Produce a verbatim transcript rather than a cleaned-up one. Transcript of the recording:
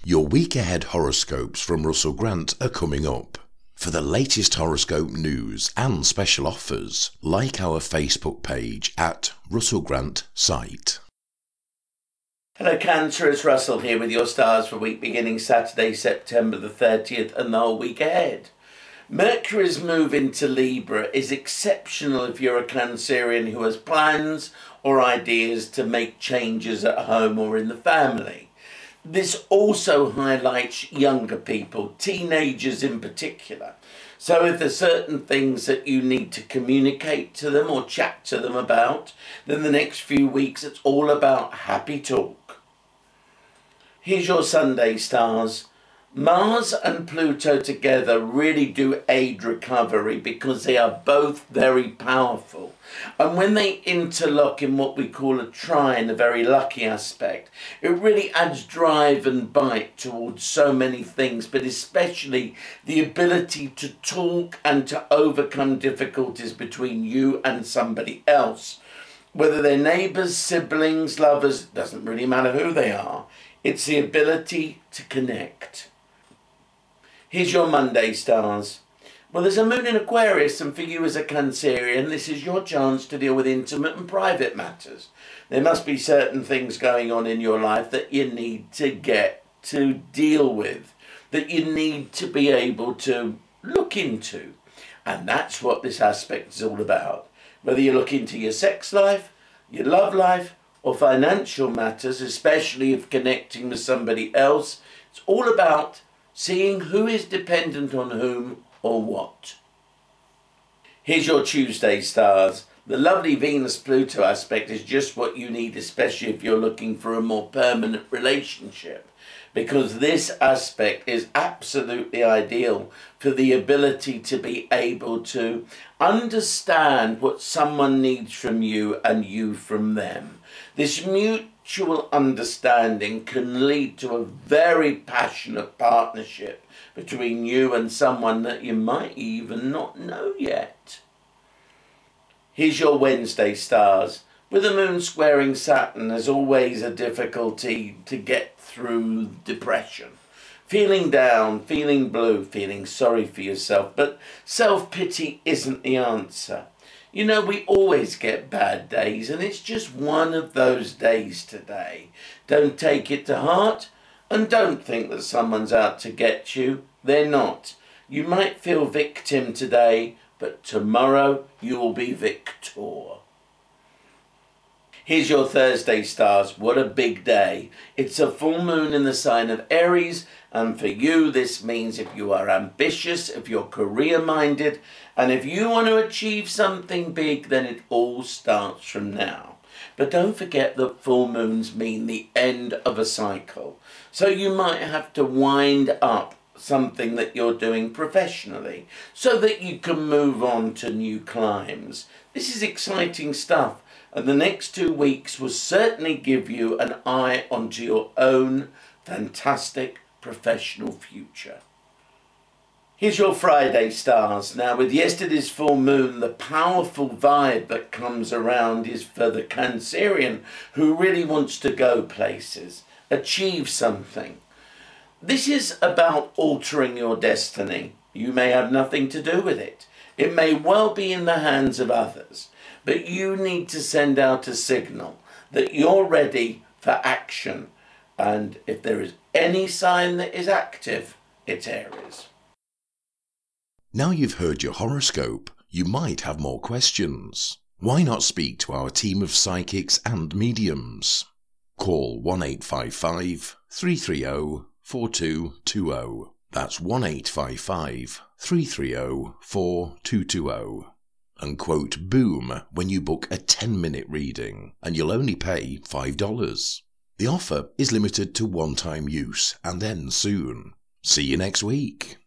Your week ahead horoscopes from Russell Grant are coming up. For the latest horoscope news and special offers, like our Facebook page at Russell Grant Site. Hello Cancer, it's Russell here with your stars for week beginning Saturday, September the thirtieth and the whole week ahead. Mercury's move into Libra is exceptional if you're a Cancerian who has plans or ideas to make changes at home or in the family. This also highlights younger people, teenagers in particular. So if there's certain things that you need to communicate to them or chat to them about, then the next few weeks it's all about happy talk. Here's your Sunday stars. Mars and Pluto together really do aid recovery because they are both very powerful. And when they interlock in what we call a trine, a very lucky aspect, it really adds drive and bite towards so many things, but especially the ability to talk and to overcome difficulties between you and somebody else. Whether they're neighbours, siblings, lovers, doesn't really matter who they are. It's the ability to connect. Here's your Monday stars. Well, there's a moon in Aquarius, and for you as a Cancerian, this is your chance to deal with intimate and private matters. There must be certain things going on in your life that you need to get to deal with, that you need to be able to look into. And that's what this aspect is all about. Whether you look into your sex life, your love life, or financial matters, especially if connecting with somebody else, it's all about seeing who is dependent on whom or what. Here's your Tuesday stars. The lovely Venus-Pluto aspect is just what you need, especially if you're looking for a more permanent relationship, because this aspect is absolutely ideal for the ability to be able to understand what someone needs from you and you from them. This mutual understanding can lead to a very passionate partnership between you and someone that you might even not know yet. Here's your Wednesday stars. With the moon squaring Saturn, there's always a difficulty to get through depression. Feeling down, feeling blue, feeling sorry for yourself, but self-pity isn't the answer. You know, we always get bad days, and it's just one of those days today. Don't take it to heart, and don't think that someone's out to get you. They're not. You might feel victim today, but tomorrow you will be victor. Here's your Thursday stars. What a big day. It's a full moon in the sign of Aries, and for you this means if you are ambitious, if you're career-minded, and if you want to achieve something big, then it all starts from now. But don't forget that full moons mean the end of a cycle. So you might have to wind up something that you're doing professionally so that you can move on to new climbs. This is exciting stuff. And the next two weeks will certainly give you an eye onto your own fantastic professional future. Here's your Friday stars. Now, with yesterday's full moon, the powerful vibe that comes around is for the Cancerian who really wants to go places, achieve something. This is about altering your destiny. You may have nothing to do with it. It may well be in the hands of others. But you need to send out a signal that you're ready for action. And if there is any sign that is active, it's Aries. Now you've heard your horoscope, you might have more questions. Why not speak to our team of psychics and mediums? Call one eight five five, three three zero, four two two zero. That's one eight five five, three three zero, four two two zero. And quote BOOM when you book a ten minute reading, and you'll only pay five dollars. The offer is limited to one-time use and ends soon. See you next week.